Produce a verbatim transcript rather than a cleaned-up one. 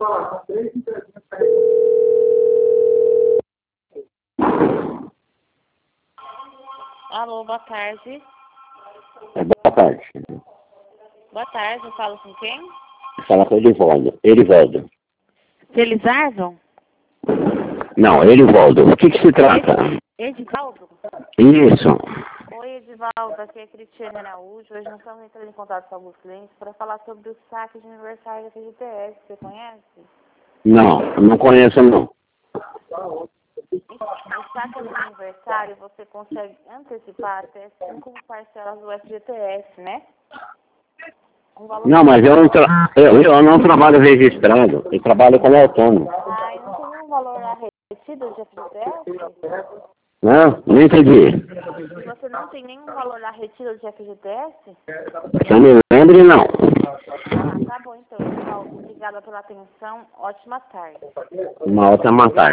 Alô, boa tarde. É, boa tarde. Boa tarde, eu falo com quem? Fala com o Erivaldo. Erivaldo. Felizardo? Não, Erivaldo. O que que se trata? Edivaldo? Isso. Oi, Edivaldo, aqui é Cristiane Araújo. Hoje nós estamos entrando em contato com alguns clientes para falar sobre o saque de aniversário da F G T S. Você conhece? Não, não conheço não. O saque de aniversário você consegue antecipar até cinco parcelas do F G T S, né? Um valor Não, mas eu não, tra eu, eu não trabalho registrado. Eu trabalho como autônomo. Ah, e não tem nenhum valor arretido de F G T S? Não, não entendi. Você não tem nenhum valor arretido de F G T S? Se eu me lembre, não. Ah, tá bom então, Edivaldo. Obrigada pela atenção. Ótima tarde. Uma outra tarde.